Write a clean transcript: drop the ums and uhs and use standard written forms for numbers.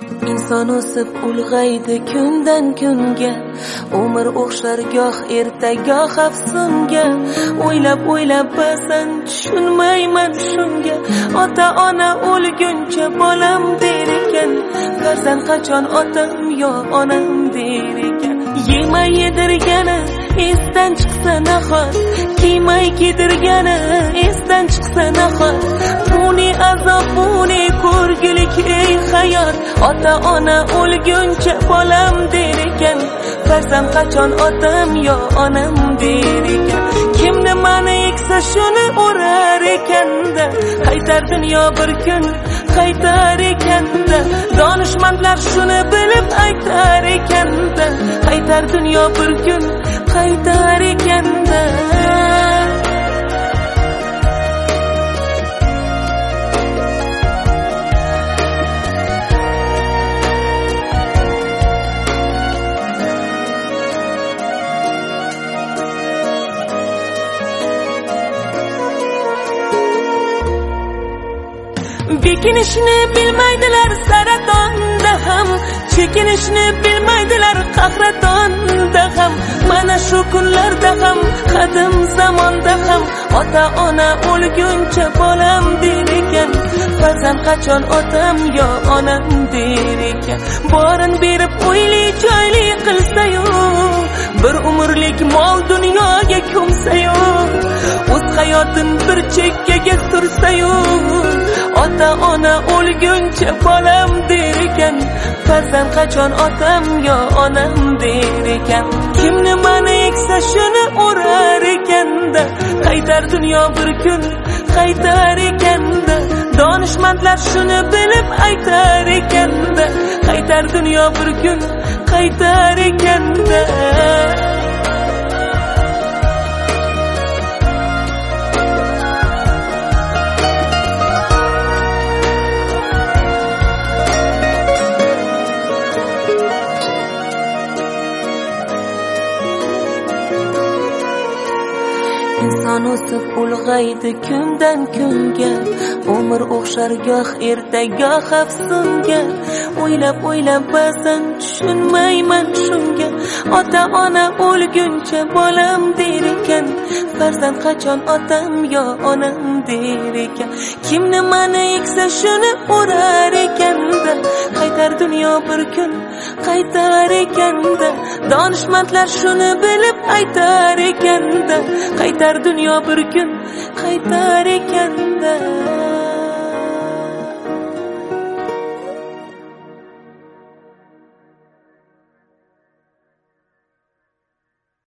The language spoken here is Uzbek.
inson o'sib ulg'aydi kundan kunga, umr o'xshar goh erta goh afsunga. O'ylab ba'zan tushunmayman shunga, ota ona o'lguncha bolam der ekan, farzand qachon otam yo onam der ekan. Yemay yedirgani esdan chiqsa nahot, kiymay kiydirgani esdan chiqsa nahot. Buni azob, buni ko'rgulik ey hayot, ota ona o'lguncha bolam der ekan, farzand qachon otam yo onam der ekan. Kim nimani eksa shuni o'rar ekanda, qaytar dunyo bir kun qaytar ekanda. Donishmandlar shuni bilib aytar ekanda, qaytar dunyo bir kun qaytar ekanda. Bekinishni bilmaydilar saratonda ham, chekinishni bilmaydilar qahratonda ham. Mana shu kunlarda ham, qadim zamonda ham, ota ona o'lguncha bolam der ekan, farzand qachon otam yo onam der ekan. Borin berib o'yli joyli qilsa-yu, bir umrlik mol dunyoga ko'msa-yu, o'z hayotin bir chekkaga sursa-yu, ota ona o'lguncha bolam der ekan, farzand qachon otam yo onam der ekan. Kim nimani eksa shuni o'rar ekanda, qaytar dunyo bir kun qaytar ekanda. Donishmandlar shuni bilib aytar ekanda, qaytar dunyo bir kun qaytar ekanda. Inson o'sib ulg'aydi kundan kunga, umr o'xshar goh erta goh afsunga. O'ylab ba'zan tushunmayman shunga, ota ona o'lguncha bolam der ekan, farzand qachon otam yo onam der ekan. Kim nimani eksa shuni o'rar ekanda, qaytar dunyo bir kun qaytar ekanda. Donishmandlar shuni bilib aytar ekanda, qaytar dunyo bir kun qaytar ekanda.